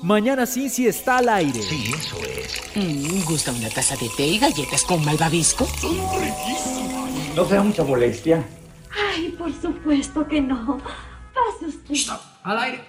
Mañana Cincy está al aire. Sí, eso es. ¿Gusta una taza de té y galletas con malvavisco? Son riquísimos. No sea mucha molestia. Ay, por supuesto que no. Pase usted. Stop. Al aire.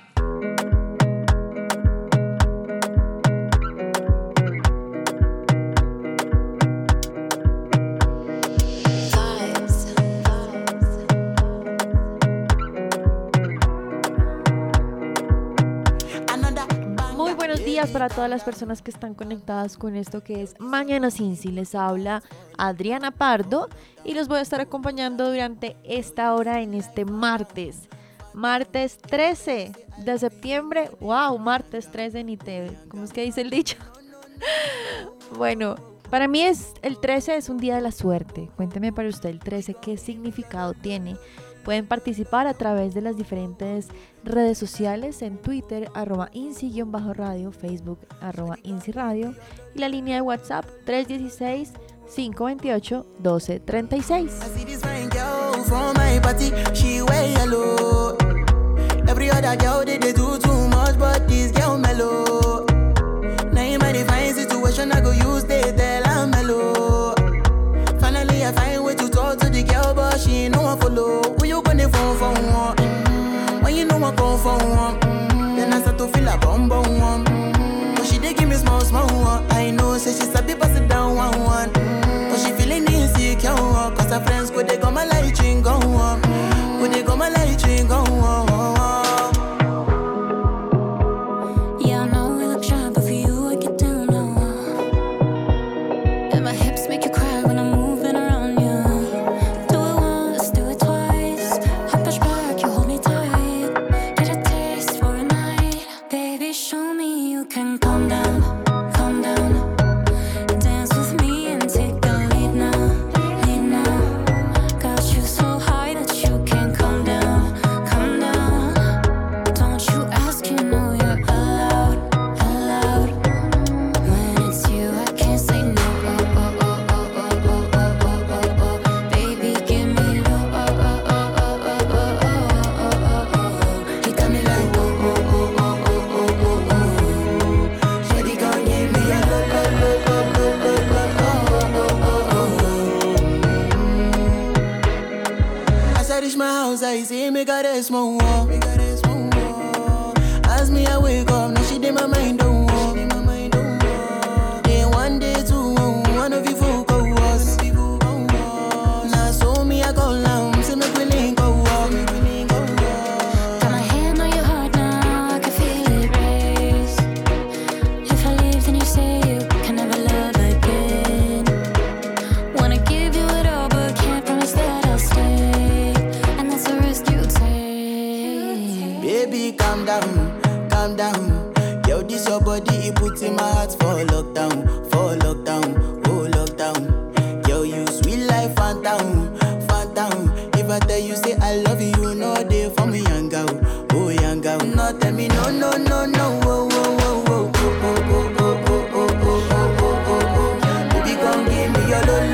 Para todas las personas que están conectadas con esto que es Mañana Cincy, les habla Adriana Pardo y los voy a estar acompañando durante esta hora en este martes 13 de septiembre. Wow, martes 13 ni te... ¿Cómo es que dice el dicho? Bueno, para mí el 13 es un día de la suerte. Cuénteme para usted el 13 qué significado tiene. Pueden participar a través de las diferentes redes sociales en Twitter, @INCY_radio, Facebook, @INCYradio y la línea de WhatsApp 316-528-1236. I find way to talk to the girl, but she ain't no one follow. Who you gonna phone for one? When you know I come for one, then I start to feel a bum bum one. But she dey give me small small one. I know, say she sabi pass it down one. But she feeling insecure, cause her friends go they go my light ring go on. Go they go my light ring go on. As me I wake up, now she did my mind don't walk. Then one day two, one of you folk go was. Now so me I go down, see me willing go walk. Got my hand on your heart now, I can feel it race. If I leave then you say you can never love again. Wanna give you it all but can't promise that I'll stay. And that's a risk you take. Baby calm down. Yo, this your body, it puts in my heart for lockdown, oh lockdown. Yo, you sweet life, phantom. If I tell you say I love you, no day for me, young girl, oh young girl. No tell me no, oh. Baby, come give me your lo.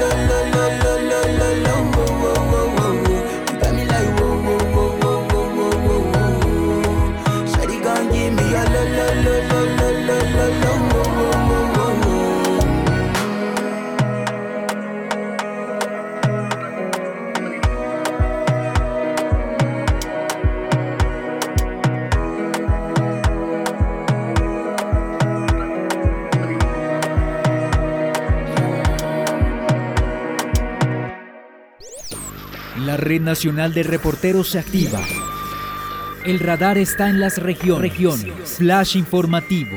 You got me like whoa. Shawty, come give me your lo. La Red Nacional de Reporteros se activa. El radar está en las regiones. Flash informativo.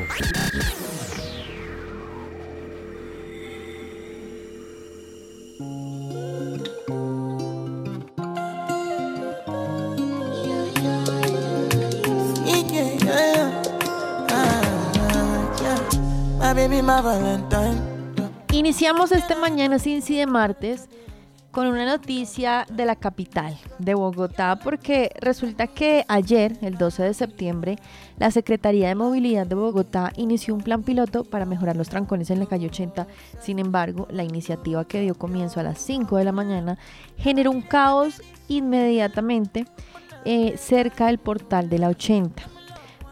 Iniciamos este Mañana Cincy de martes con una noticia de la capital, de Bogotá, porque resulta que ayer, el 12 de septiembre, la Secretaría de Movilidad de Bogotá inició un plan piloto para mejorar los trancones en la calle 80. Sin embargo, la iniciativa, que dio comienzo a las 5 de la mañana, generó un caos inmediatamente cerca del portal de la 80.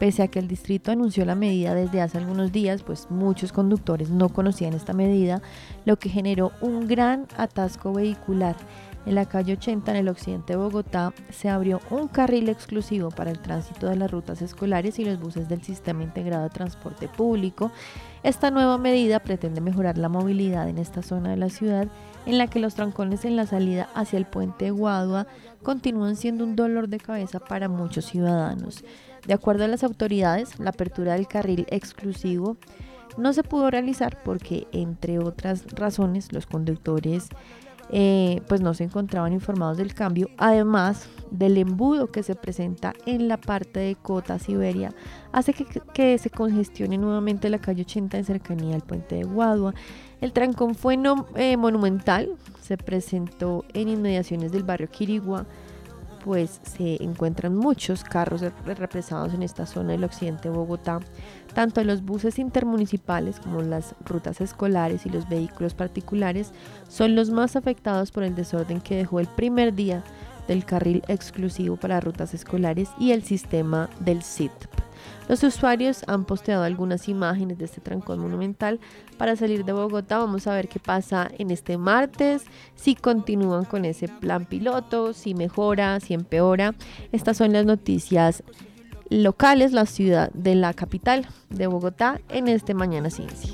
Pese a que el distrito anunció la medida desde hace algunos días, pues muchos conductores no conocían esta medida, lo que generó un gran atasco vehicular. En la calle 80, en el occidente de Bogotá, se abrió un carril exclusivo para el tránsito de las rutas escolares y los buses del Sistema Integrado de Transporte Público. Esta nueva medida pretende mejorar la movilidad en esta zona de la ciudad, en la que los trancones en la salida hacia el puente de Guadua continúan siendo un dolor de cabeza para muchos ciudadanos. De acuerdo a las autoridades, la apertura del carril exclusivo no se pudo realizar porque, entre otras razones, los conductores pues no se encontraban informados del cambio, además del embudo que se presenta en la parte de Cota Siberia, hace que se congestione nuevamente la calle 80 en cercanía al puente de Guadua. El trancón fue monumental, se presentó en inmediaciones del barrio Quirigua, pues se encuentran muchos carros represados en esta zona del occidente de Bogotá. Tanto los buses intermunicipales como las rutas escolares y los vehículos particulares son los más afectados por el desorden que dejó el primer día del carril exclusivo para rutas escolares y el sistema del SITP. Los usuarios han posteado algunas imágenes de este trancón monumental para salir de Bogotá. Vamos a ver qué pasa en este martes, si continúan con ese plan piloto, si mejora, si empeora. Estas son las noticias locales, la ciudad de la capital de Bogotá en este Mañana Cincy.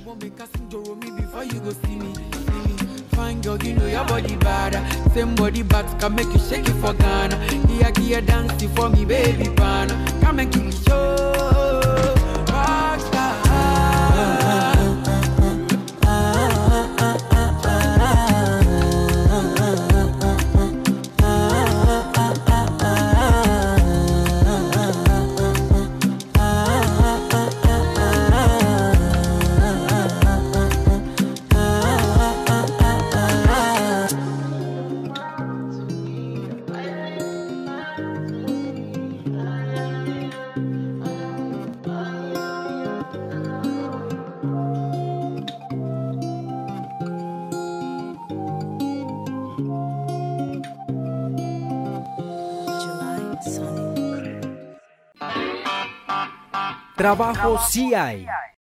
Fine girl, you know your body bad. Same body bags can make you shake it for Ghana. Here dancing for me, baby pan. Come and give me show. Rockstar. Trabajo sí hay.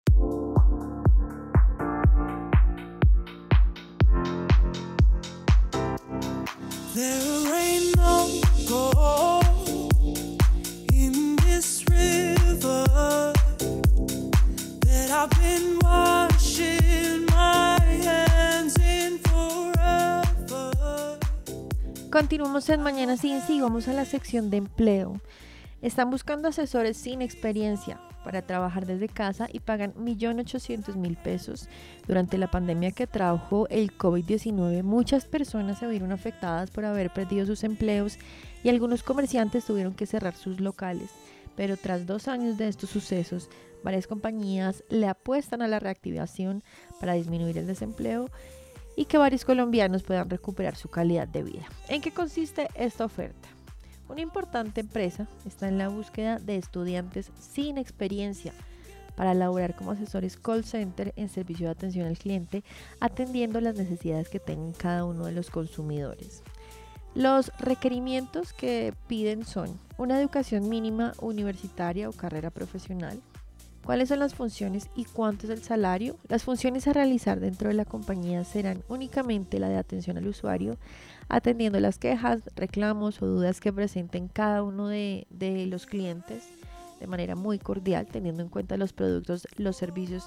Continuamos en Mañana Cincy y vamos a la sección de empleo. Están buscando asesores sin experiencia para trabajar desde casa y pagan 1.800.000 pesos. Durante la pandemia que trajo el COVID-19, muchas personas se vieron afectadas por haber perdido sus empleos y algunos comerciantes tuvieron que cerrar sus locales. Pero tras 2 años de estos sucesos, varias compañías le apuestan a la reactivación para disminuir el desempleo y que varios colombianos puedan recuperar su calidad de vida. ¿En qué consiste esta oferta? Una importante empresa está en la búsqueda de estudiantes sin experiencia para laborar como asesores call center en servicio de atención al cliente, atendiendo las necesidades que tengan cada uno de los consumidores. Los requerimientos que piden son una educación mínima universitaria o carrera profesional. ¿Cuáles son las funciones y cuánto es el salario? Las funciones a realizar dentro de la compañía serán únicamente la de atención al usuario, atendiendo las quejas, reclamos o dudas que presenten cada uno de los clientes de manera muy cordial, teniendo en cuenta los productos, los servicios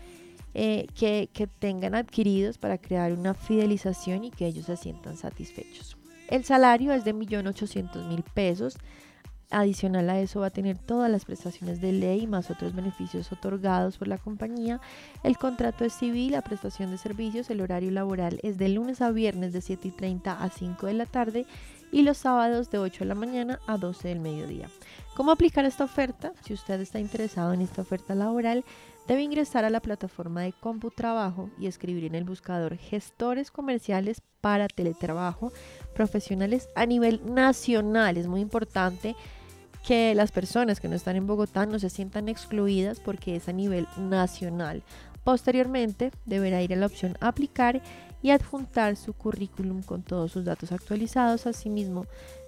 que tengan adquiridos para crear una fidelización y que ellos se sientan satisfechos. El salario es de 1.800.000 pesos. Adicional a eso va a tener todas las prestaciones de ley más otros beneficios otorgados por la compañía. El contrato es civil, la prestación de servicios, el horario laboral es de lunes a viernes de 7:30 a 5 de la tarde y los sábados de 8 de la mañana a 12 del mediodía. ¿Cómo aplicar esta oferta? Si usted está interesado en esta oferta laboral, debe ingresar a la plataforma de CompuTrabajo y escribir en el buscador gestores comerciales para teletrabajo profesionales a nivel nacional. Es muy importante que las personas que no están en Bogotá no se sientan excluidas porque es a nivel nacional. Posteriormente, deberá ir a la opción aplicar y adjuntar su currículum con todos sus datos actualizados. Asimismo,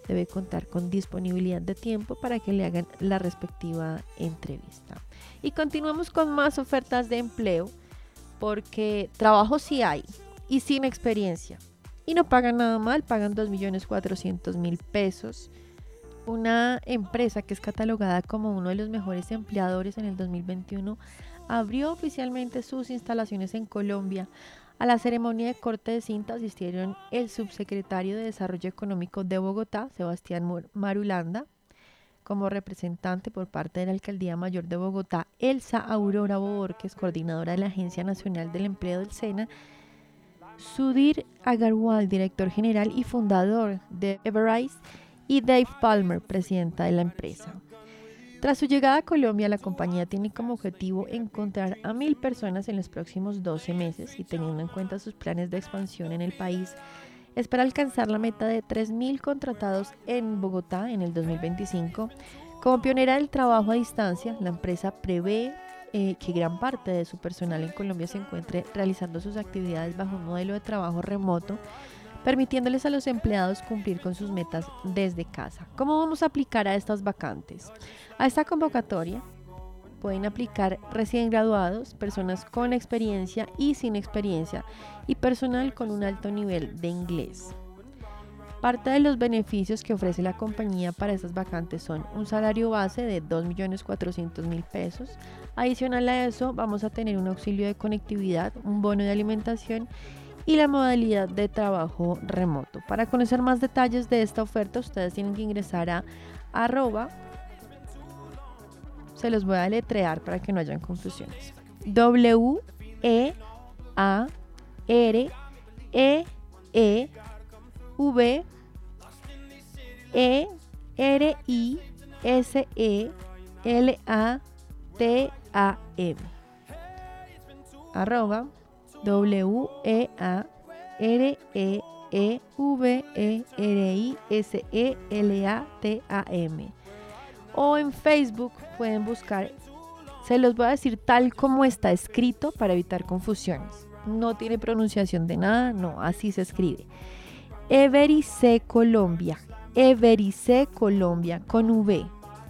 debe contar con disponibilidad de tiempo para que le hagan la respectiva entrevista. Y continuamos con más ofertas de empleo, porque trabajo sí hay y sin experiencia. Y no pagan nada mal, pagan 2.400.000 pesos. Una empresa que es catalogada como uno de los mejores empleadores en el 2021 abrió oficialmente sus instalaciones en Colombia. A la ceremonia de corte de cinta asistieron el subsecretario de Desarrollo Económico de Bogotá, Sebastián Marulanda, como representante por parte de la Alcaldía Mayor de Bogotá, Elsa Aurora Borges, coordinadora de la Agencia Nacional del Empleo del SENA, Sudhir Agarwal, director general y fundador de Everise, y Dave Palmer, presidenta de la empresa. Tras su llegada a Colombia, la compañía tiene como objetivo encontrar a 1.000 personas en los próximos 12 meses y teniendo en cuenta sus planes de expansión en el país, espera alcanzar la meta de 3.000 contratados en Bogotá en el 2025. Como pionera del trabajo a distancia, la empresa prevé que gran parte de su personal en Colombia se encuentre realizando sus actividades bajo un modelo de trabajo remoto, permitiéndoles a los empleados cumplir con sus metas desde casa. ¿Cómo vamos a aplicar a estas vacantes? A esta convocatoria pueden aplicar recién graduados, personas con experiencia y sin experiencia y personal con un alto nivel de inglés. Parte de los beneficios que ofrece la compañía para estas vacantes son un salario base de 2.400.000 pesos. Adicional a eso, vamos a tener un auxilio de conectividad, un bono de alimentación y la modalidad de trabajo remoto. Para conocer más detalles de esta oferta, ustedes tienen que ingresar a @ se los voy a deletrear para que no hayan confusiones. @wereislam @wereislam o en Facebook pueden buscar, se los voy a decir tal como está escrito para evitar confusiones, no tiene pronunciación de nada, no, así se escribe: Everise Colombia, Everise Colombia con V,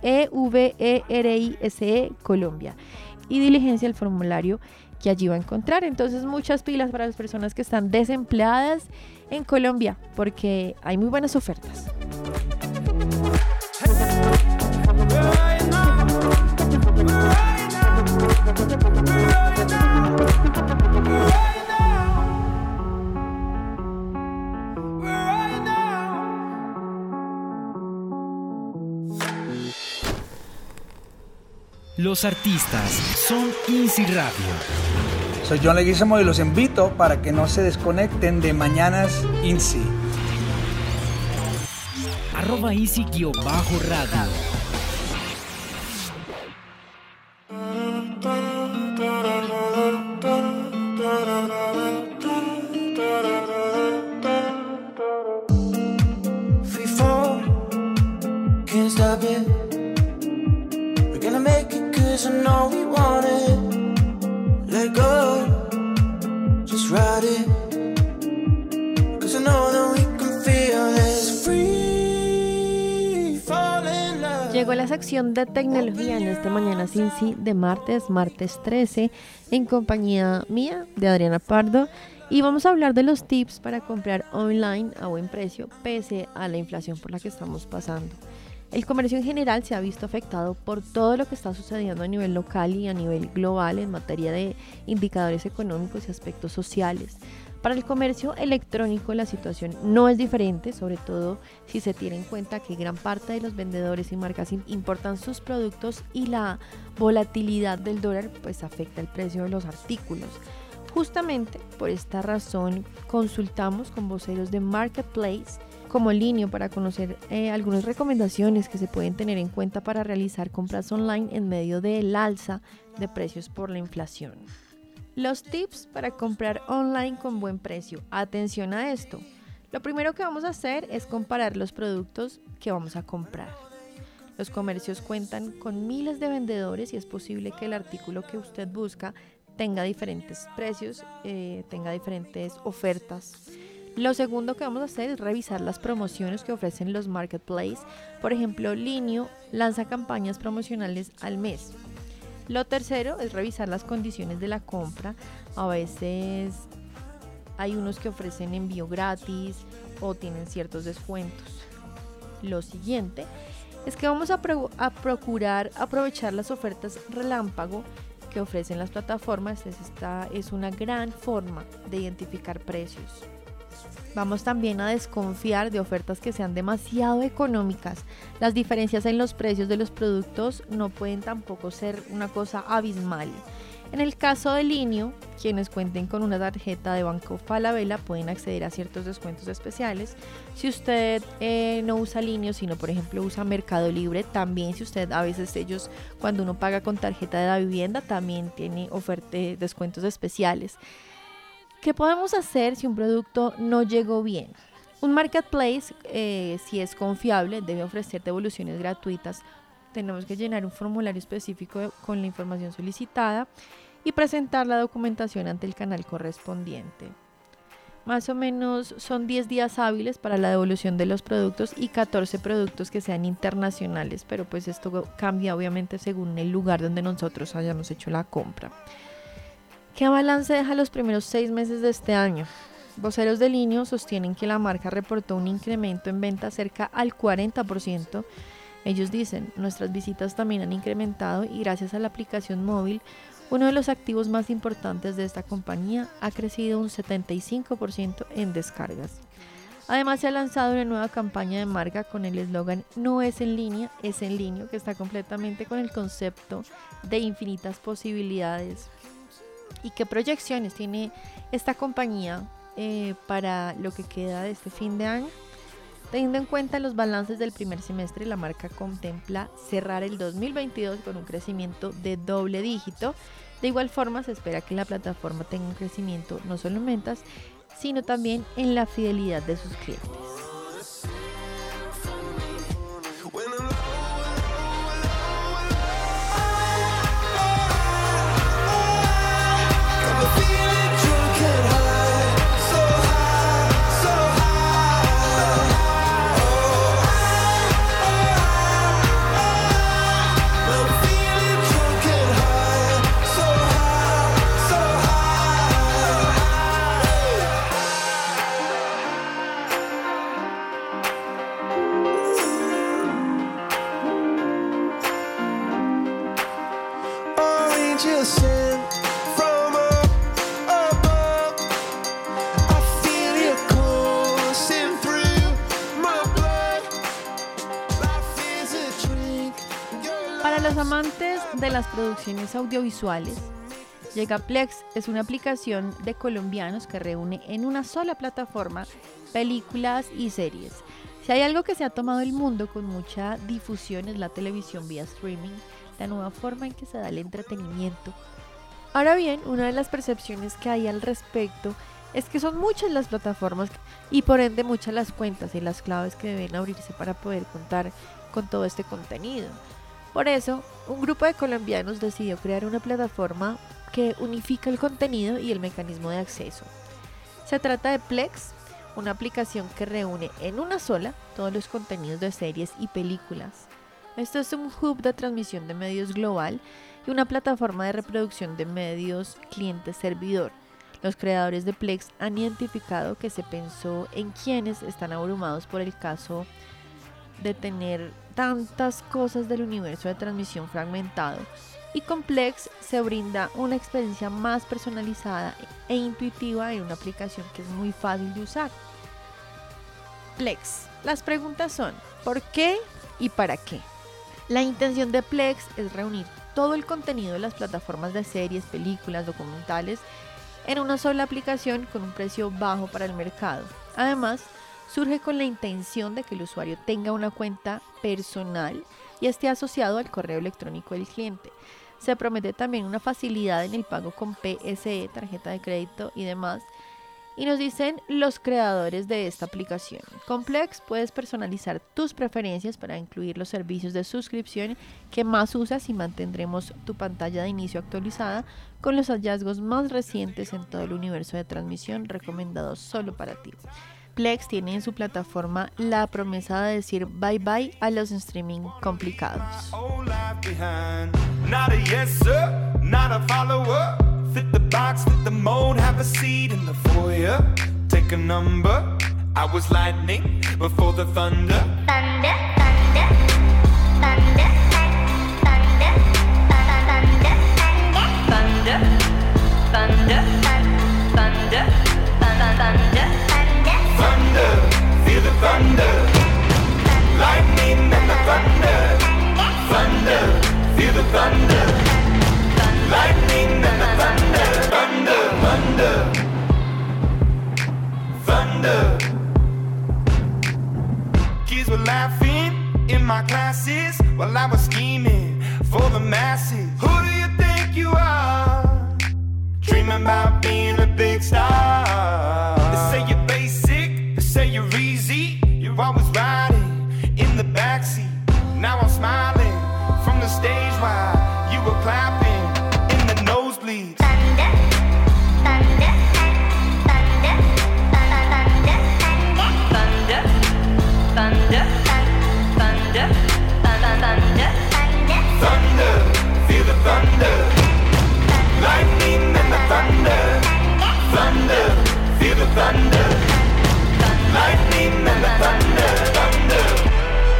EVERISE Colombia, y diligencia el formulario que allí va a encontrar. Entonces, muchas pilas para las personas que están desempleadas en Colombia, porque hay muy buenas ofertas. Los artistas son Easy Radio. Soy John Leguizamo y los invito para que no se desconecten de Mañanas Easy. @Easy_radio. Free fall, can't stop it. We're gonna make it 'cause I know we want it. Let go, just ride it. 'Cause I know that we can feel this. Free falling love. Llegó la sección de tecnología en este Mañana Cincy de martes 13, en compañía mía, de Adriana Pardo. Y vamos a hablar de los tips para comprar online a buen precio, pese a la inflación por la que estamos pasando. El comercio en general se ha visto afectado por todo lo que está sucediendo a nivel local y a nivel global en materia de indicadores económicos y aspectos sociales. Para el comercio electrónico la situación no es diferente, sobre todo si se tiene en cuenta que gran parte de los vendedores y marcas importan sus productos y la volatilidad del dólar pues afecta el precio de los artículos. Justamente por esta razón consultamos con voceros de Marketplace como línea para conocer algunas recomendaciones que se pueden tener en cuenta para realizar compras online en medio del alza de precios por la inflación. Los tips para comprar online con buen precio. Atención a esto. Lo primero que vamos a hacer es comparar los productos que vamos a comprar. Los comercios cuentan con miles de vendedores y es posible que el artículo que usted busca tenga diferentes precios, tenga diferentes ofertas. Lo segundo que vamos a hacer es revisar las promociones que ofrecen los marketplaces. Por ejemplo, Linio lanza campañas promocionales al mes. Lo tercero es revisar las condiciones de la compra. A veces hay unos que ofrecen envío gratis o tienen ciertos descuentos. Lo siguiente es que vamos a procurar aprovechar las ofertas relámpago que ofrecen las plataformas. Esta es una gran forma de identificar precios. Vamos también a desconfiar de ofertas que sean demasiado económicas. Las diferencias en los precios de los productos no pueden tampoco ser una cosa abismal. En el caso de Linio, quienes cuenten con una tarjeta de Banco Falabella pueden acceder a ciertos descuentos especiales. Si usted no usa Linio, sino por ejemplo usa Mercado Libre, también si usted a veces ellos cuando uno paga con tarjeta de la vivienda también tiene descuentos especiales. ¿Qué podemos hacer si un producto no llegó bien? Un marketplace, si es confiable, debe ofrecer devoluciones gratuitas. Tenemos que llenar un formulario específico con la información solicitada y presentar la documentación ante el canal correspondiente. Más o menos son 10 días hábiles para la devolución de los productos y 14 productos que sean internacionales, pero pues esto cambia obviamente según el lugar donde nosotros hayamos hecho la compra. ¿Qué balance deja los primeros 6 meses de este año? Voceros de Linio sostienen que la marca reportó un incremento en ventas cerca al 40%. Ellos dicen, nuestras visitas también han incrementado y gracias a la aplicación móvil, uno de los activos más importantes de esta compañía ha crecido un 75% en descargas. Además se ha lanzado una nueva campaña de marca con el eslogan "No es en línea, es en línea", que está completamente con el concepto de infinitas posibilidades. ¿Y qué proyecciones tiene esta compañía para lo que queda de este fin de año? Teniendo en cuenta los balances del primer semestre, la marca contempla cerrar el 2022 con un crecimiento de doble dígito. De igual forma, se espera que la plataforma tenga un crecimiento no solo en ventas, sino también en la fidelidad de sus clientes. Para los amantes de las producciones audiovisuales, llega Plex. Es una aplicación de colombianos que reúne en una sola plataforma películas y series. Si hay algo que se ha tomado el mundo con mucha difusión es la televisión vía streaming, la nueva forma en que se da el entretenimiento. Ahora bien, una de las percepciones que hay al respecto es que son muchas las plataformas y por ende muchas las cuentas y las claves que deben abrirse para poder contar con todo este contenido. Por eso, un grupo de colombianos decidió crear una plataforma que unifica el contenido y el mecanismo de acceso. Se trata de Plex, una aplicación que reúne en una sola todos los contenidos de series y películas. Esto es un hub de transmisión de medios global y una plataforma de reproducción de medios cliente-servidor. Los creadores de Plex han identificado que se pensó en quienes están abrumados por el caso de tener tantas cosas del universo de transmisión fragmentado, y con Plex se brinda una experiencia más personalizada e intuitiva en una aplicación que es muy fácil de usar. Plex. Las preguntas son: ¿por qué y para qué? La intención de Plex es reunir todo el contenido de las plataformas de series, películas, documentales en una sola aplicación con un precio bajo para el mercado. Además, surge con la intención de que el usuario tenga una cuenta personal y esté asociado al correo electrónico del cliente. Se promete también una facilidad en el pago con PSE, tarjeta de crédito y demás. Y nos dicen los creadores de esta aplicación. Con Plex puedes personalizar tus preferencias para incluir los servicios de suscripción que más usas y mantendremos tu pantalla de inicio actualizada con los hallazgos más recientes en todo el universo de transmisión recomendados solo para ti. Plex tiene en su plataforma la promesa de decir bye bye a los streaming complicados. Fit the box, fit the mold, have a seat in the foyer. Take a number. I was lightning before the thunder. Thunder, thunder, thunder, thunder, thunder, thunder, thunder, thunder, thunder, thunder, feel the thunder. Lightning and the thunder. Thunder, feel the thunder. Lightning and the thunder, thunder, thunder, thunder. Kids were laughing in my classes while I was scheming for the masses. Who do you think you are? Dreaming about being a big star. They say you're basic, they say you're easy. You're always riding in the backseat. Now I'm smiling from the stage while you were clapping. Nosebleeds. thunder, thunder, thunder, thunder, thunder, thunder, thunder, thunder, thunder, feel the thunder. Lightning and the thunder. Thunder, feel the thunder. Lightning and the thunder. Thunder.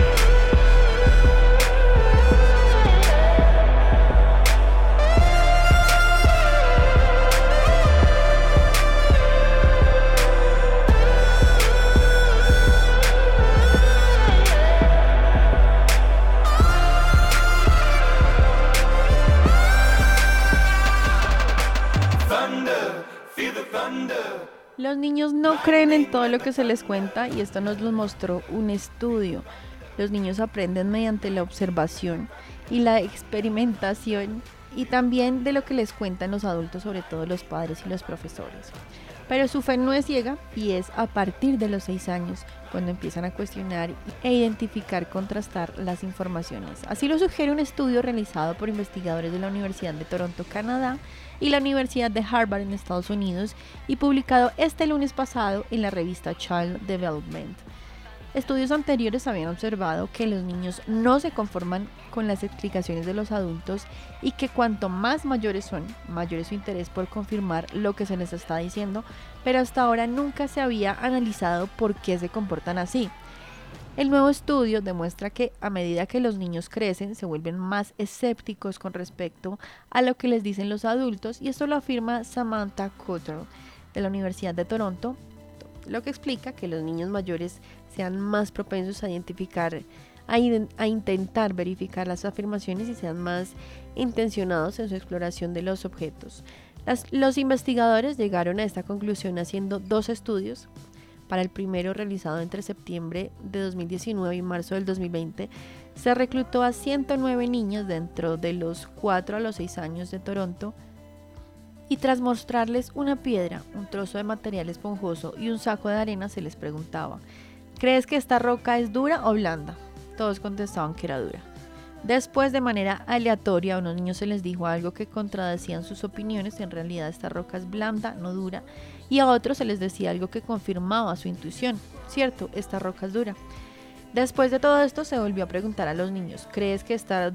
Los niños no creen en todo lo que se les cuenta y esto nos lo mostró un estudio. Los niños aprenden mediante la observación y la experimentación y también de lo que les cuentan los adultos, sobre todo los padres y los profesores. Pero su fe no es ciega y es a partir de los 6 años cuando empiezan a cuestionar e identificar, contrastar las informaciones. Así lo sugiere un estudio realizado por investigadores de la Universidad de Toronto, Canadá, y la Universidad de Harvard en Estados Unidos y publicado este lunes pasado en la revista Child Development. Estudios anteriores habían observado que los niños no se conforman con las explicaciones de los adultos y que cuanto más mayores son, mayor es su interés por confirmar lo que se les está diciendo, pero hasta ahora nunca se había analizado por qué se comportan así. El nuevo estudio demuestra que a medida que los niños crecen se vuelven más escépticos con respecto a lo que les dicen los adultos y esto lo afirma Samantha Cottrell de la Universidad de Toronto, lo que explica que los niños mayores sean más propensos a identificar, a intentar verificar las afirmaciones y sean más intencionados en su exploración de los objetos. Los investigadores llegaron a esta conclusión haciendo 2 estudios. Para el primero, realizado entre septiembre de 2019 y marzo del 2020, se reclutó a 109 niños dentro de los 4 a los 6 años de Toronto y tras mostrarles una piedra, un trozo de material esponjoso y un saco de arena se les preguntaba: ¿crees que esta roca es dura o blanda? Todos contestaban que era dura. Después, de manera aleatoria, a unos niños se les dijo algo que contradecían sus opiniones: en realidad esta roca es blanda, no dura, y a otros se les decía algo que confirmaba su intuición: cierto, esta roca es dura. Después de todo esto se volvió a preguntar a los niños: ¿crees que esta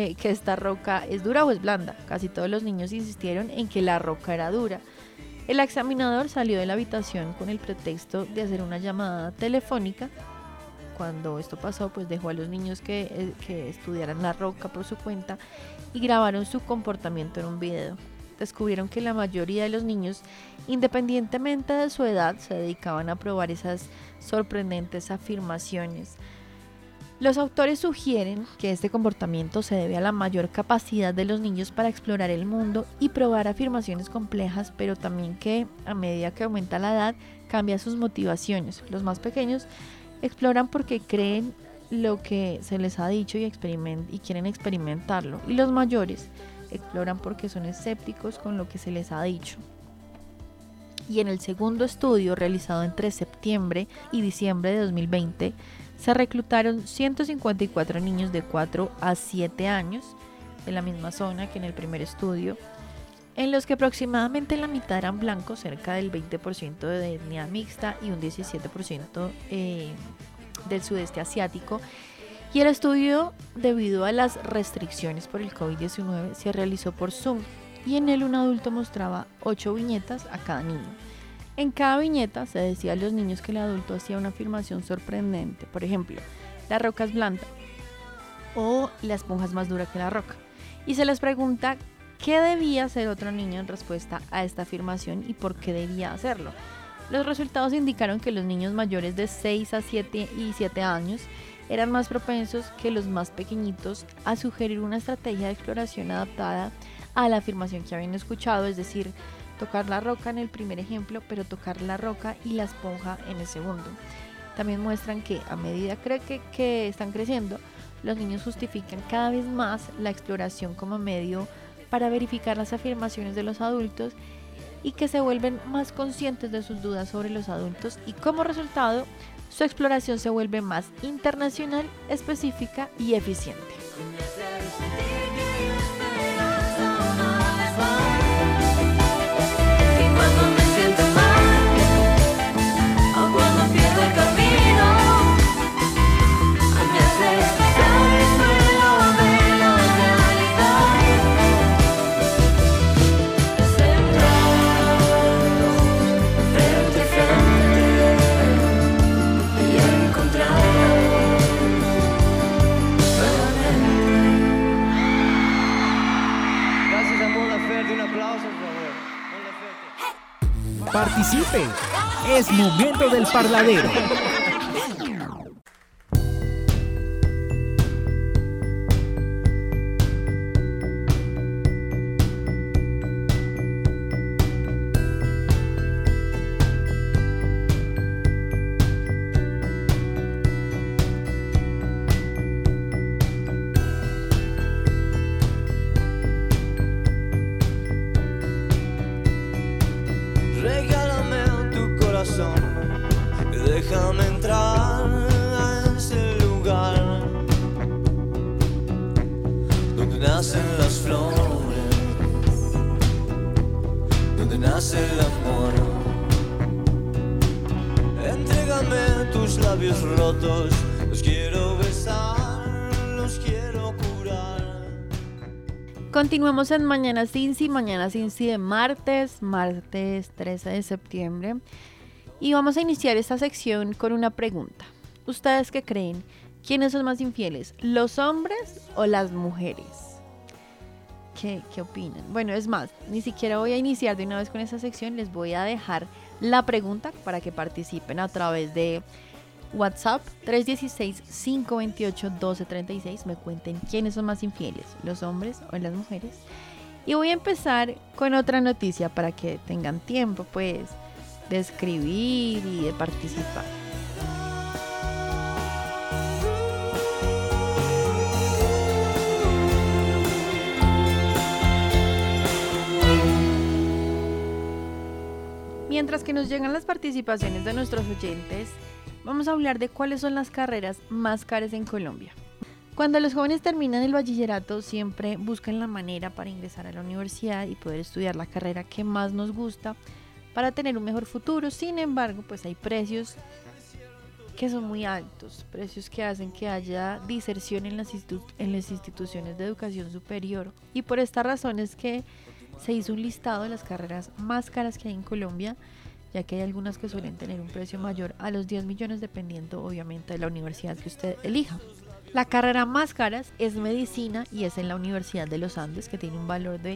roca es dura o es blanda? Casi todos los niños insistieron en que la roca era dura. El examinador salió de la habitación con el pretexto de hacer una llamada telefónica. Cuando esto pasó, pues dejó a los niños que estudiaran la roca por su cuenta y grabaron su comportamiento en un video. Descubrieron que la mayoría de los niños, independientemente de su edad, se dedicaban a probar esas sorprendentes afirmaciones. Los autores sugieren que este comportamiento se debe a la mayor capacidad de los niños para explorar el mundo y probar afirmaciones complejas, pero también que a medida que aumenta la edad, cambia sus motivaciones. Los más pequeños exploran porque creen lo que se les ha dicho y quieren experimentarlo, y los mayores exploran porque son escépticos con lo que se les ha dicho. Y en el segundo estudio, realizado entre septiembre y diciembre de 2020, se reclutaron 154 niños de 4 a 7 años de la misma zona que en el primer estudio, en los que aproximadamente la mitad eran blancos, cerca del 20% de etnia mixta y un 17% del sudeste asiático. Y el estudio, debido a las restricciones por el COVID-19, se realizó por Zoom y en él un adulto mostraba 8 viñetas a cada niño. En cada viñeta se decía a los niños que el adulto hacía una afirmación sorprendente. Por ejemplo, la roca es blanda o la esponja es más dura que la roca. Y se les pregunta qué debía hacer otro niño en respuesta a esta afirmación y por qué debía hacerlo. Los resultados indicaron que los niños mayores de 6 a 7 y 7 años eran más propensos que los más pequeñitos a sugerir una estrategia de exploración adaptada a la afirmación que habían escuchado, es decir, tocar la roca en el primer ejemplo, pero tocar la roca y la esponja en el segundo. También muestran que a medida que están creciendo, los niños justifican cada vez más la exploración como medio para verificar las afirmaciones de los adultos y que se vuelven más conscientes de sus dudas sobre los adultos y como resultado, su exploración se vuelve más internacional, específica y eficiente. Participe. Es momento del parladero. Déjame entrar a ese lugar donde nacen las flores, donde nace el amor. Entrégame tus labios rotos, los quiero besar, los quiero curar. Continuamos en Mañana Cincy de martes 13 de septiembre. Y vamos a iniciar esta sección con una pregunta. ¿Ustedes qué creen? ¿Quiénes son más infieles? ¿Los hombres o las mujeres? ¿Qué opinan? Bueno, es más, ni siquiera voy a iniciar de una vez con esta sección. Les voy a dejar la pregunta para que participen a través de WhatsApp 316-528-1236. Me cuenten quiénes son más infieles, los hombres o las mujeres. Y voy a empezar con otra noticia para que tengan tiempo, pues, de escribir y de participar. Mientras que nos llegan las participaciones de nuestros oyentes, vamos a hablar de cuáles son las carreras más caras en Colombia. Cuando los jóvenes terminan el bachillerato, siempre buscan la manera para ingresar a la universidad y poder estudiar la carrera que más nos gusta, para tener un mejor futuro. Sin embargo, pues hay precios que son muy altos, precios que hacen que haya diserción en las instituciones de educación superior, y por esta razón es que se hizo un listado de las carreras más caras que hay en Colombia, ya que hay algunas que suelen tener un precio mayor a los 10 millones dependiendo obviamente de la universidad que usted elija. La carrera más cara es medicina y es en la Universidad de los Andes, que tiene un valor de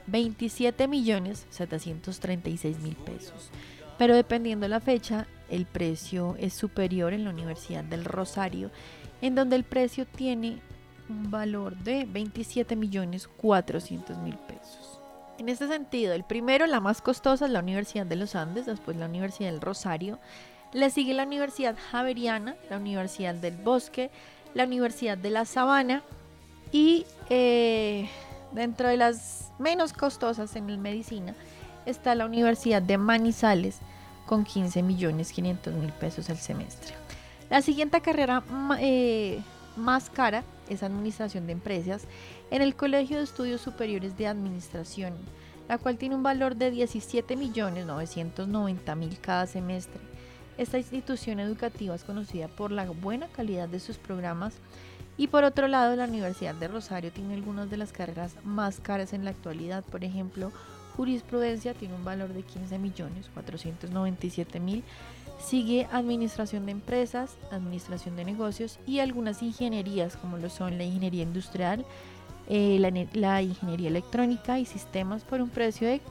27.736.000 pesos. Pero dependiendo la fecha, el precio es superior en la Universidad del Rosario, en donde el precio tiene un valor de 27.400.000 pesos. En este sentido, el primero, la más costosa, es la Universidad de los Andes, después la Universidad del Rosario, le sigue la Universidad Javeriana, la Universidad del Bosque, la Universidad de la Sabana y dentro de las menos costosas en medicina está la Universidad de Manizales con 15.500.000 pesos al semestre. La siguiente carrera más cara es Administración de Empresas en el Colegio de Estudios Superiores de Administración, la cual tiene un valor de 17.990.000 cada semestre. Esta institución educativa es conocida por la buena calidad de sus programas y por otro lado la Universidad de Rosario tiene algunas de las carreras más caras en la actualidad. Por ejemplo, Jurisprudencia tiene un valor de 15.497.000. Sigue Administración de Empresas, Administración de Negocios y algunas ingenierías como lo son la Ingeniería Industrial, la Ingeniería Electrónica y Sistemas por un precio de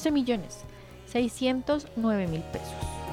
14.609.000 pesos.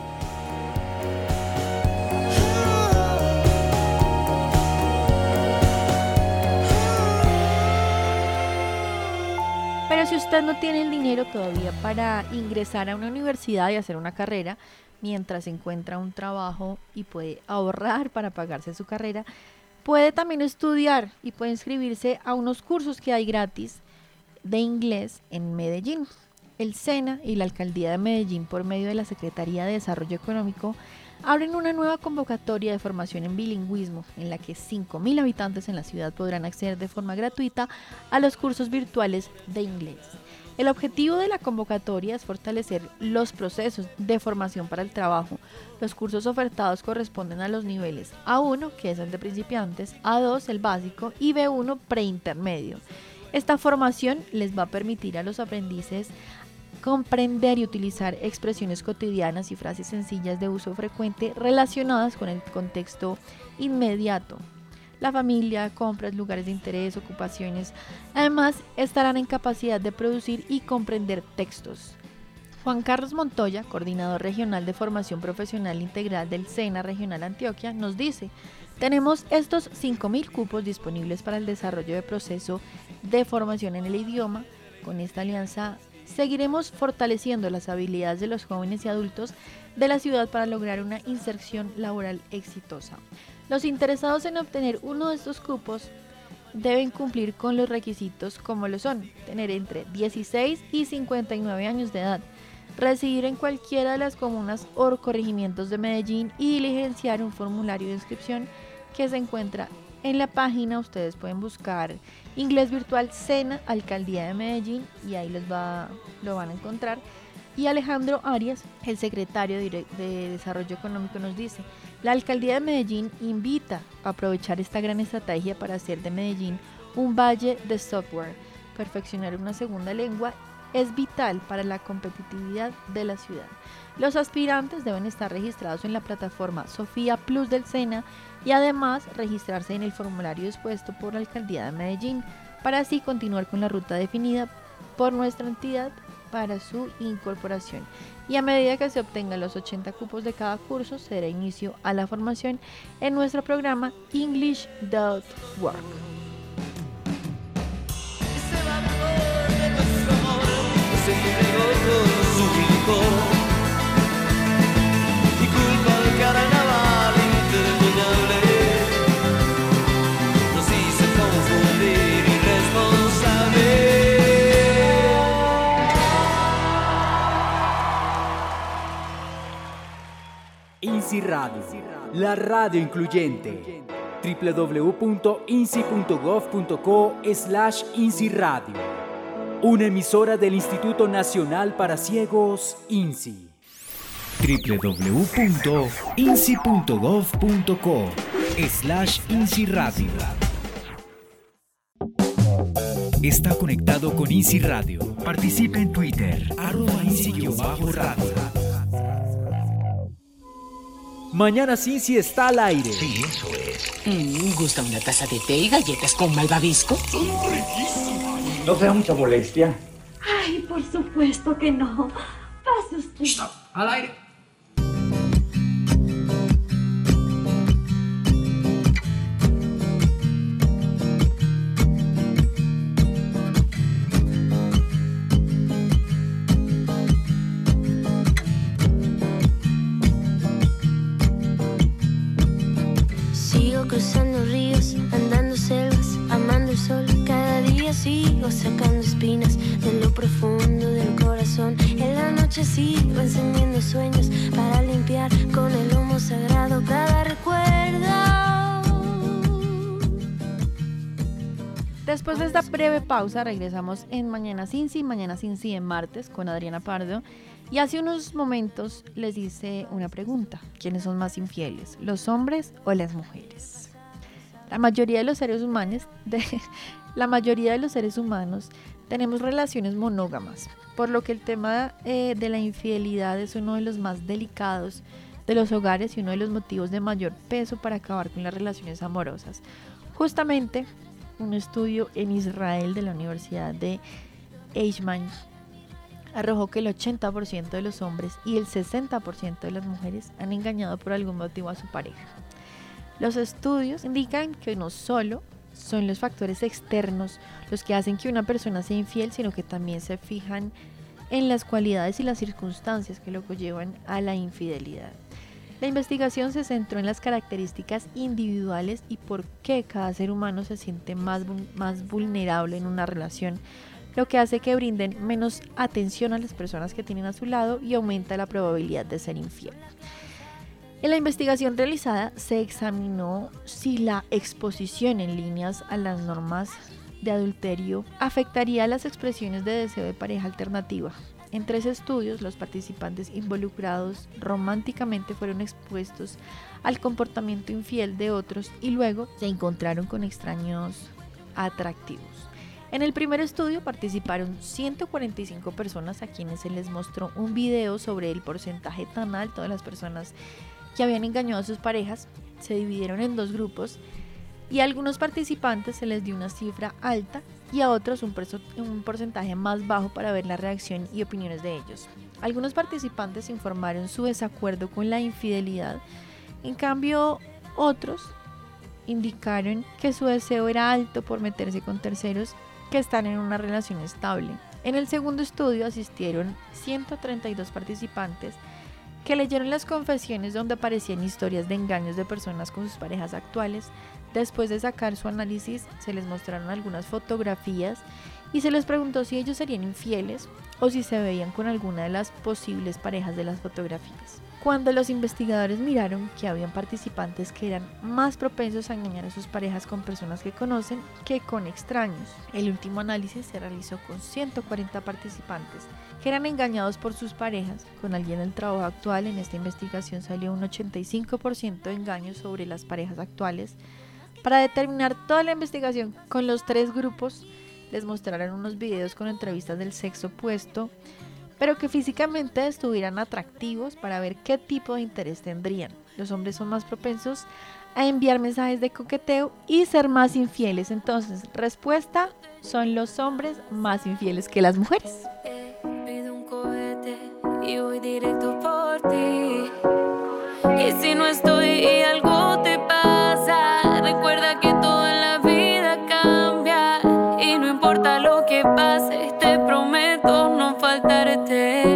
Pero si usted no tiene el dinero todavía para ingresar a una universidad y hacer una carrera, mientras encuentra un trabajo y puede ahorrar para pagarse su carrera, puede también estudiar y puede inscribirse a unos cursos que hay gratis de inglés en Medellín. El SENA y la Alcaldía de Medellín, por medio de la Secretaría de Desarrollo Económico, abren una nueva convocatoria de formación en bilingüismo, en la que 5.000 habitantes en la ciudad podrán acceder de forma gratuita a los cursos virtuales de inglés. El objetivo de la convocatoria es fortalecer los procesos de formación para el trabajo. Los cursos ofertados corresponden a los niveles A1, que es el de principiantes, A2, el básico, y B1, preintermedio. Esta formación les va a permitir a los aprendices comprender y utilizar expresiones cotidianas y frases sencillas de uso frecuente relacionadas con el contexto inmediato. La familia, compras, lugares de interés, ocupaciones. Además, estarán en capacidad de producir y comprender textos. Juan Carlos Montoya, coordinador regional de formación profesional integral del SENA Regional Antioquia, nos dice: tenemos estos 5.000 cupos disponibles para el desarrollo de proceso de formación en el idioma. Con esta alianza seguiremos fortaleciendo las habilidades de los jóvenes y adultos de la ciudad para lograr una inserción laboral exitosa. Los interesados en obtener uno de estos cupos deben cumplir con los requisitos como lo son: tener entre 16 y 59 años de edad, residir en cualquiera de las comunas o corregimientos de Medellín y diligenciar un formulario de inscripción que se encuentra en la página. Ustedes pueden buscar Inglés Virtual SENA Alcaldía de Medellín y ahí lo van a encontrar. Y Alejandro Arias, el secretario de Desarrollo Económico, nos dice: la Alcaldía de Medellín invita a aprovechar esta gran estrategia para hacer de Medellín un valle de software. Perfeccionar una segunda lengua es vital para la competitividad de la ciudad. Los aspirantes deben estar registrados en la plataforma Sofía Plus del SENA y además registrarse en el formulario dispuesto por la Alcaldía de Medellín para así continuar con la ruta definida por nuestra entidad para su incorporación. Y a medida que se obtengan los 80 cupos de cada curso, se dará inicio a la formación en nuestro programa English.work. Y culpa del carnaval interminable nos hizo confundir irresponsable. INSI Radio, la radio incluyente. www.insi.gov.co/INSI Radio. Una emisora del Instituto Nacional para Ciegos, INSI. www.insi.gov.co/INSI Radio. Está conectado con INSI Radio. Participe en Twitter, @INSI_radio. Mañana INSI está al aire. Sí, eso es. ¿Gusta una taza de té y galletas con malvavisco? Son riquísimas. No sea mucha molestia. Ay, por supuesto que no. Pase usted. Stop. Al aire. Sigo cruzando ríos, andando selvas, amando el sol. Cada día sigo sacando espinas de lo profundo del corazón. El noche sigo encendiendo sueños para limpiar con el humo sagrado cada recuerdo. Después de esta breve pausa regresamos en Mañana Cincy en martes con Adriana Pardo. Y hace unos momentos les hice una pregunta: ¿quiénes son más infieles, los hombres o las mujeres? La mayoría de los seres humanos tenemos relaciones monógamas, por lo que el tema de la infidelidad es uno de los más delicados de los hogares y uno de los motivos de mayor peso para acabar con las relaciones amorosas. Justamente, un estudio en Israel de la Universidad de Eichmann arrojó que el 80% de los hombres y el 60% de las mujeres han engañado por algún motivo a su pareja. Los estudios indican que no solo son los factores externos los que hacen que una persona sea infiel, sino que también se fijan en las cualidades y las circunstancias que lo llevan a la infidelidad. La investigación se centró en las características individuales y por qué cada ser humano se siente más vulnerable en una relación, lo que hace que brinden menos atención a las personas que tienen a su lado y aumenta la probabilidad de ser infiel. En la investigación realizada se examinó si la exposición en líneas a las normas de adulterio afectaría las expresiones de deseo de pareja alternativa. En 3 estudios, los participantes involucrados románticamente fueron expuestos al comportamiento infiel de otros y luego se encontraron con extraños atractivos. En el primer estudio participaron 145 personas a quienes se les mostró un video sobre el porcentaje tan alto de las personas que habían engañado a sus parejas. Se dividieron en 2 grupos y a algunos participantes se les dio una cifra alta y a otros un porcentaje más bajo para ver la reacción y opiniones de ellos. Algunos participantes informaron su desacuerdo con la infidelidad, en cambio otros indicaron que su deseo era alto por meterse con terceros que están en una relación estable. En el segundo estudio asistieron 132 participantes que leyeron las confesiones donde aparecían historias de engaños de personas con sus parejas actuales. Después de sacar su análisis, se les mostraron algunas fotografías y se les preguntó si ellos serían infieles o si se veían con alguna de las posibles parejas de las fotografías. Cuando los investigadores miraron que habían participantes que eran más propensos a engañar a sus parejas con personas que conocen que con extraños, el último análisis se realizó con 140 participantes que eran engañados por sus parejas con alguien del trabajo actual. En esta investigación salió un 85% de engaños sobre las parejas actuales. Para determinar toda la investigación con los 3 grupos, les mostraron unos videos con entrevistas del sexo opuesto, pero que físicamente estuvieran atractivos para ver qué tipo de interés tendrían. Los hombres son más propensos a enviar mensajes de coqueteo y ser más infieles. Entonces, respuesta, son los hombres más infieles que las mujeres. Pido un cohete y voy directo por ti. Y si no estoy y algo te pasa, recuerda que todo en la vida cambia y no importa lo que pase, te prometo no faltarte.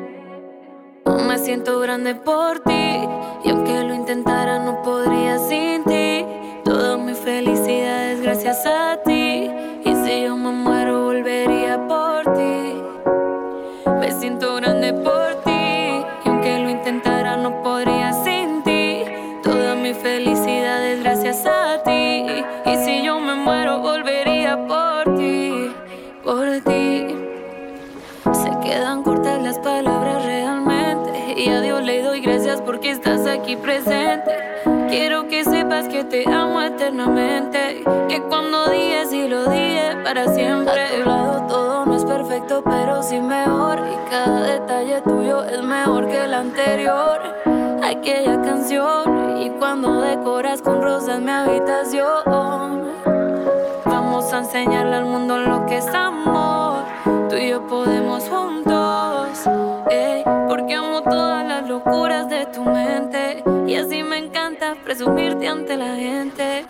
Me siento grande por ti y aunque lo intentara no podría sin ti. Toda mi felicidad es gracias a ti y si yo me muero volvería por ti. Me siento grande por ti y aunque lo intentara no podría sin ti. Toda mi felicidad es gracias a ti y si yo me muero volvería por ti, por ti. Se quedan cortas las palabras realmente y a Dios le doy gracias porque estás aquí presente. Quiero que sepas que te amo eternamente, que cuando dije sí lo dije para siempre. A tu lado todo no es perfecto pero sí mejor y cada detalle tuyo es mejor que el anterior. Aquella canción y cuando decoras con rosas mi habitación. Vamos a enseñarle al mundo lo que es amor. Tú y yo podemos juntos, porque amo todas las locuras de tu mente y así me encanta presumirte ante la gente.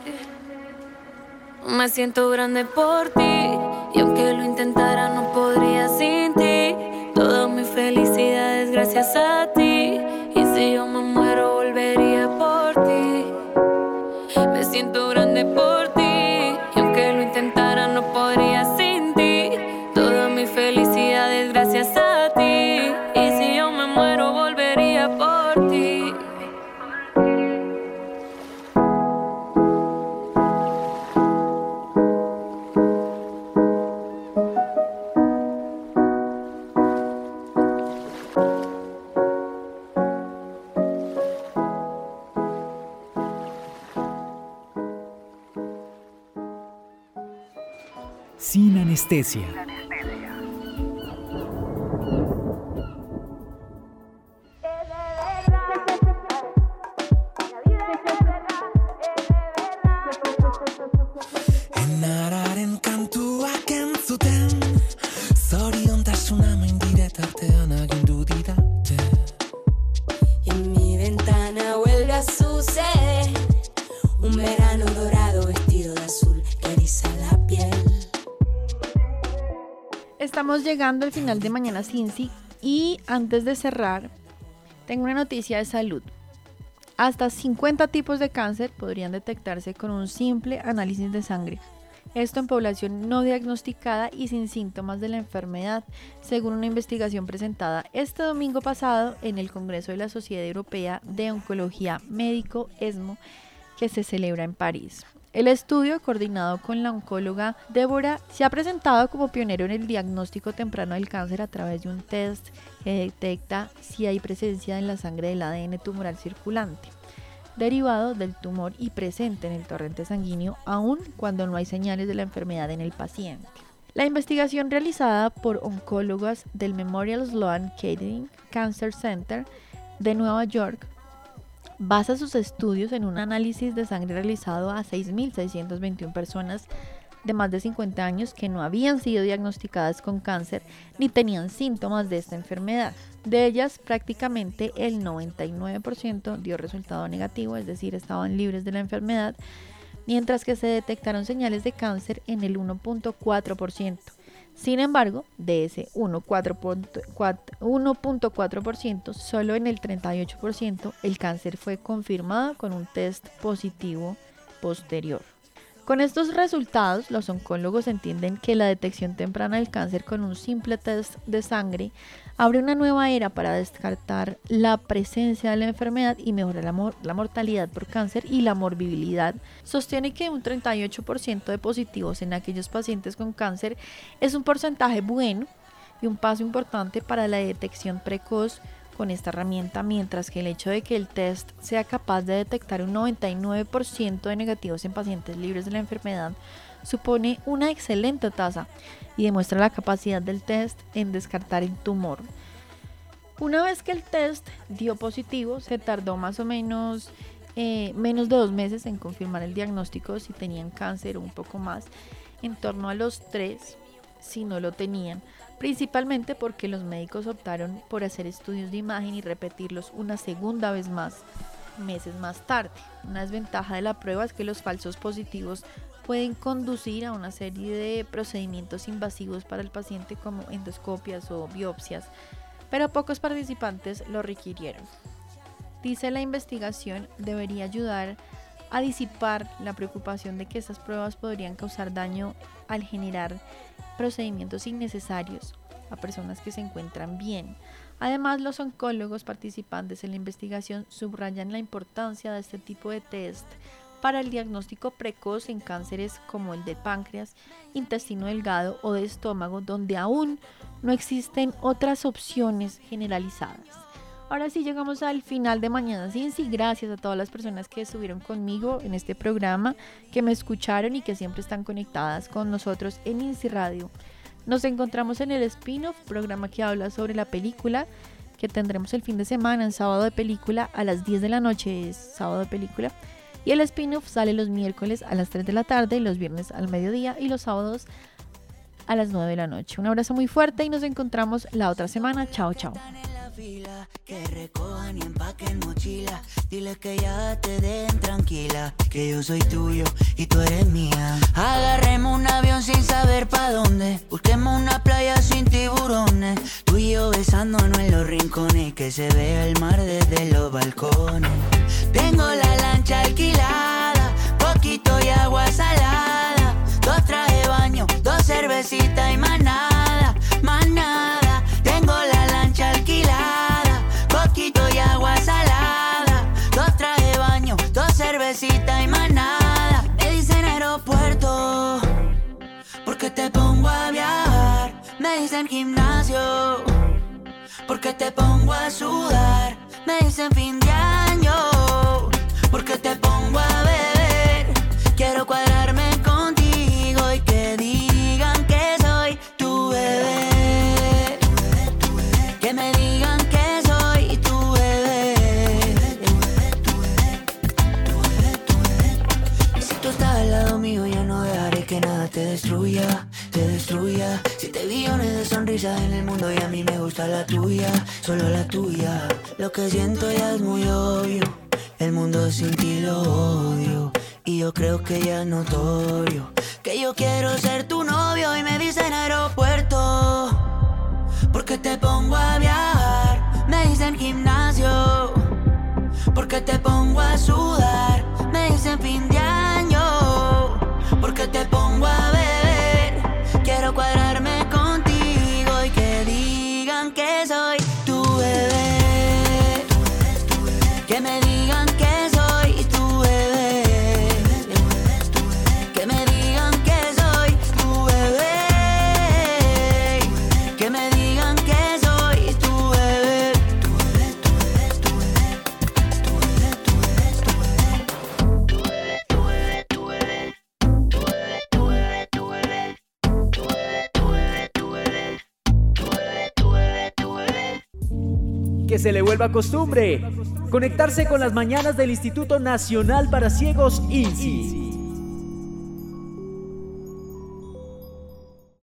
Me siento grande por ti y aunque lo intentara no podría sin ti. Toda mi felicidad es gracias a ti y si yo me muero volvería por ti. Me siento grande por ti y aunque lo intentara no podría sin ti. Toda mi felicidad es gracias a ti y anestesia. Enararen kantuak entzuten, zoriontasuna mendire tartean agindu didate. En mi ventana vuelve a suceder un verano dorado vestido de azul que eriza la piel. Estamos llegando al final de Mañana Cincy y antes de cerrar, tengo una noticia de salud. Hasta 50 tipos de cáncer podrían detectarse con un simple análisis de sangre. Esto en población no diagnosticada y sin síntomas de la enfermedad, según una investigación presentada este domingo pasado en el Congreso de la Sociedad Europea de Oncología Médico, ESMO, que se celebra en París. El estudio, coordinado con la oncóloga Débora, se ha presentado como pionero en el diagnóstico temprano del cáncer a través de un test que detecta si hay presencia en la sangre del ADN tumoral circulante, derivado del tumor y presente en el torrente sanguíneo, aun cuando no hay señales de la enfermedad en el paciente. La investigación realizada por oncólogas del Memorial Sloan Kettering Cancer Center de Nueva York basa sus estudios en un análisis de sangre realizado a 6.621 personas de más de 50 años que no habían sido diagnosticadas con cáncer ni tenían síntomas de esta enfermedad. De ellas, prácticamente el 99% dio resultado negativo, es decir, estaban libres de la enfermedad, mientras que se detectaron señales de cáncer en el 1.4%. Sin embargo, de ese 1.4%, solo en el 38% el cáncer fue confirmado con un test positivo posterior. Con estos resultados, los oncólogos entienden que la detección temprana del cáncer con un simple test de sangre abre una nueva era para descartar la presencia de la enfermedad y mejorar la mortalidad por cáncer y la morbilidad. Sostiene que un 38% de positivos en aquellos pacientes con cáncer es un porcentaje bueno y un paso importante para la detección precoz con esta herramienta, mientras que el hecho de que el test sea capaz de detectar un 99% de negativos en pacientes libres de la enfermedad supone una excelente tasa y demuestra la capacidad del test en descartar el tumor. Una vez que el test dio positivo, se tardó más o menos menos de 2 meses en confirmar el diagnóstico si tenían cáncer o un poco más, en torno a los 3 si no lo tenían, principalmente porque los médicos optaron por hacer estudios de imagen y repetirlos una segunda vez más meses más tarde. Una desventaja de la prueba es que los falsos positivos pueden conducir a una serie de procedimientos invasivos para el paciente como endoscopias o biopsias, pero pocos participantes lo requirieron. Dice la investigación debería ayudar a disipar la preocupación de que estas pruebas podrían causar daño al generar procedimientos innecesarios a personas que se encuentran bien. Además, los oncólogos participantes en la investigación subrayan la importancia de este tipo de test para el diagnóstico precoz en cánceres como el de páncreas, intestino delgado o de estómago, donde aún no existen otras opciones generalizadas. Ahora sí llegamos al final de Mañana Cincy. Gracias a todas las personas que estuvieron conmigo en este programa, que me escucharon y que siempre están conectadas con nosotros en INSI Radio. Nos encontramos en el spin-off, programa que habla sobre la película, que tendremos el fin de semana en Sábado de Película a las 10 de la noche, es Sábado de Película. Y el spin-off sale los miércoles a las 3 de la tarde, los viernes al mediodía y los sábados a las 9 de la noche. Un abrazo muy fuerte y nos encontramos la otra semana. Chao, chao. Que recojan y empaquen mochila. Dile que ya te den tranquila, que yo soy tuyo y tú eres mía. Agarremos un avión sin saber pa' dónde, busquemos una playa sin tiburones, tú y yo besándonos en los rincones, que se vea el mar desde los balcones. Tengo la lancha alquilada, poquito y agua salada, 2 trajes de baño, 2 cervecitas y más nada, más nada. Tengo la lancha alquilada, poquito y agua salada, 2 trajes de baño, 2 cervecitas y más nada. Me dicen aeropuerto, porque te pongo a viajar. Me dicen gimnasio, porque te pongo a sudar. Me dicen fin de año, porque te pongo a beber. Quiero cuadrarme contigo y que digan que soy mejores sonrisas en el mundo y a mí me gusta la tuya, solo la tuya. Lo que siento ya es muy obvio, el mundo sin ti lo odio. Y yo creo que ya es notorio que yo quiero ser tu novio y me dicen aeropuerto, porque te pongo a viajar, me dicen gimnasio, porque te pongo a sudar, me dicen fin de año, porque te pongo a beber, quiero cuadrarme contigo y que digan que soy tu bebé, que me digan que soy tu bebé, que me digan que soy tu bebé, que me digan que soy tu bebé. Que se le vuelva costumbre conectarse con las mañanas del Instituto Nacional para Ciegos INSI.